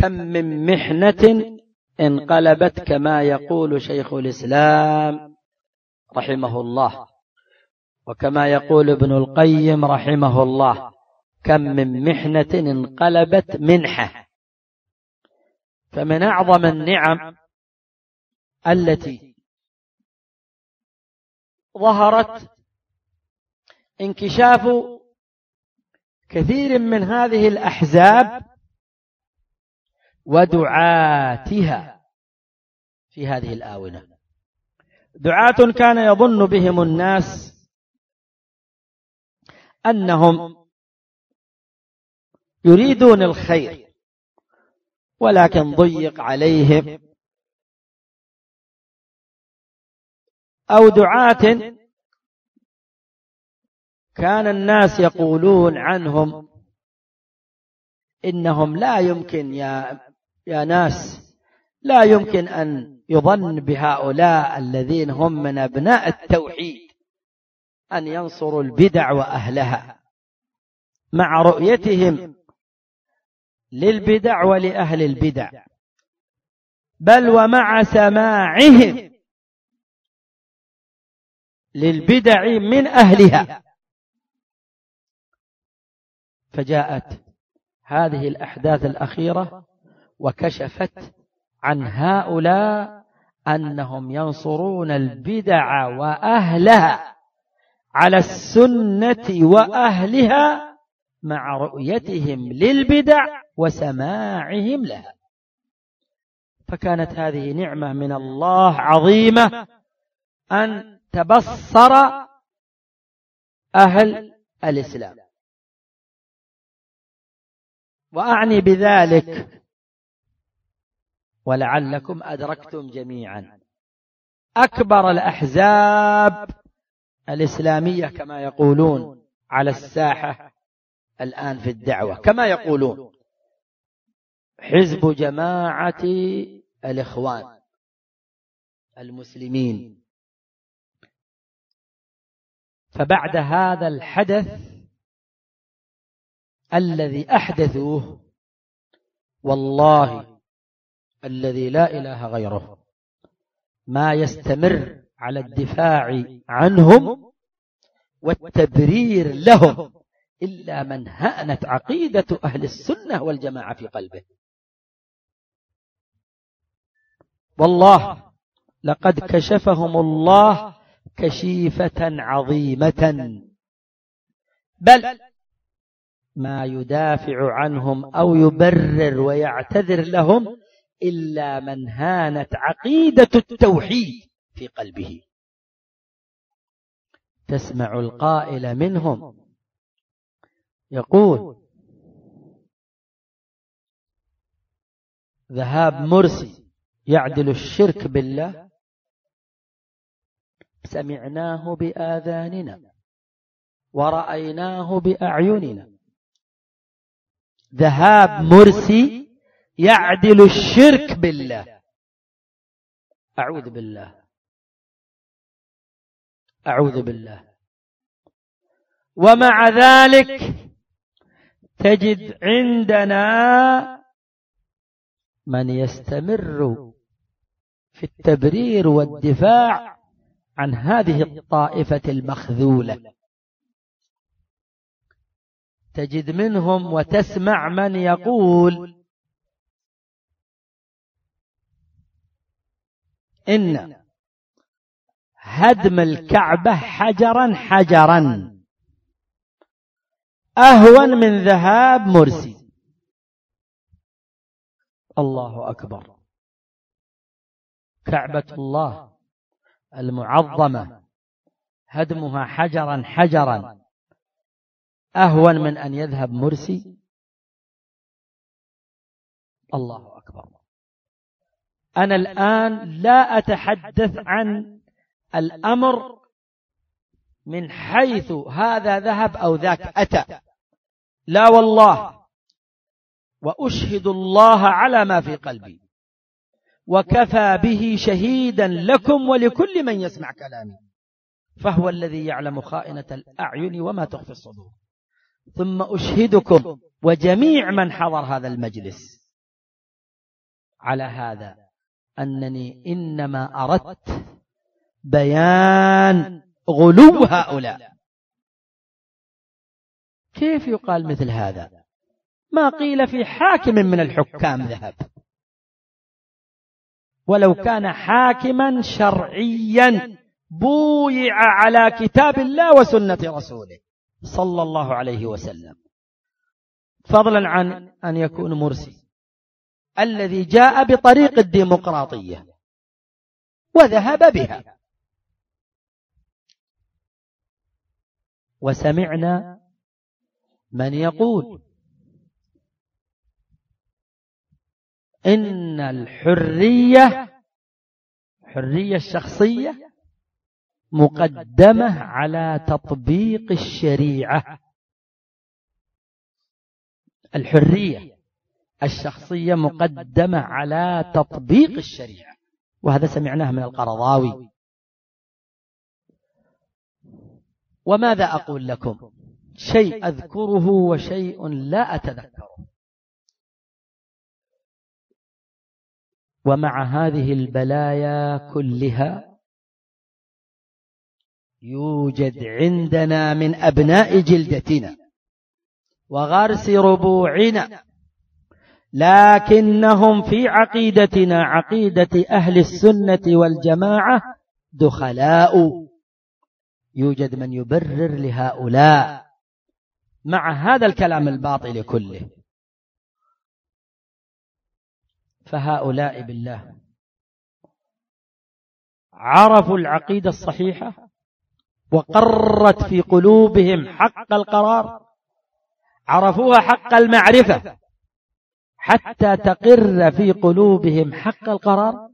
كم من محنة انقلبت، كما يقول شيخ الإسلام رحمه الله، وكما يقول ابن القيم رحمه الله: كم من محنة انقلبت منحة. فمن أعظم النعم التي ظهرت انكشاف كثير من هذه الأحزاب ودعاتها في هذه الآونة. دعاة كان يظن بهم الناس أنهم يريدون الخير، ولكن ضيق عليهم، أو دعاة كان الناس يقولون عنهم إنهم لا يمكن يا ناس، لا يمكن أن يظن بهؤلاء الذين هم من أبناء التوحيد أن ينصروا البدع وأهلها، مع رؤيتهم للبدع ولأهل البدع، بل ومع سماعهم للبدع من أهلها. فجاءت هذه الأحداث الأخيرة وكشفت عن هؤلاء أنهم ينصرون البدع وأهلها على السنة وأهلها، مع رؤيتهم للبدع وسماعهم لها. فكانت هذه نعمة من الله عظيمة أن تبصر أهل الإسلام. وأعني بذلك، ولعلكم أدركتم جميعا، أكبر الأحزاب الإسلامية كما يقولون على الساحة الآن في الدعوة، كما يقولون حزب جماعة الإخوان المسلمين. فبعد هذا الحدث الذي أحدثوه، والله الذي لا إله غيره ما يستمر على الدفاع عنهم والتبرير لهم إلا من هانت عقيدة أهل السنة والجماعة في قلبه. والله لقد كشفهم الله كشيفة عظيمة، بل ما يدافع عنهم أو يبرر ويعتذر لهم إلا من هانت عقيدة التوحيد في قلبه. تسمع القائل منهم يقول: ذهاب مرسي يعدل الشرك بالله، سمعناه بآذاننا ورأيناه بأعيننا. ذهاب مرسي يعدل الشرك بالله. أعوذ بالله، أعوذ بالله. ومع ذلك تجد عندنا من يستمر في التبرير والدفاع عن هذه الطائفة المخذولة. تجد منهم وتسمع من يقول إن هدم الكعبة حجرا حجرا أهون من ذهاب مرسي. الله أكبر. كعبة الله المعظمة هدمها حجرا حجرا أهون من أن يذهب مرسي. الله أكبر. أنا الآن لا أتحدث عن الأمر من حيث هذا ذهب أو ذاك أتى، لا والله، وأشهد الله على ما في قلبي، وكفى به شهيدا لكم ولكل من يسمع كلامي، فهو الذي يعلم خائنة الأعين وما تخفي الصدور. ثم أشهدكم وجميع من حضر هذا المجلس على هذا أنني إنما أردت بيان غلو هؤلاء. كيف يقال مثل هذا؟ ما قيل في حاكم من الحكام ذهب، ولو كان حاكما شرعيا بويع على كتاب الله وسنة رسوله صلى الله عليه وسلم، فضلا عن أن يكون مرسي الذي جاء بطريق الديمقراطية وذهب بها. وسمعنا من يقول إن الحرية الشخصية مقدمة على تطبيق الشريعة. الحرية الشخصية مقدمة على تطبيق الشريعة، وهذا سمعناه من القرضاوي. وماذا أقول لكم؟ شيء أذكره وشيء لا أتذكره. ومع هذه البلايا كلها يوجد عندنا من أبناء جلدتنا وغرس ربوعنا، لكنهم في عقيدتنا عقيدة أهل السنة والجماعة دخلاء. يوجد من يبرر لهؤلاء مع هذا الكلام الباطل كله. فهؤلاء بالله عرفوا العقيدة الصحيحة وقرت في قلوبهم حق القرار، عرفوها حق المعرفة حتى تقر في قلوبهم حق القرار،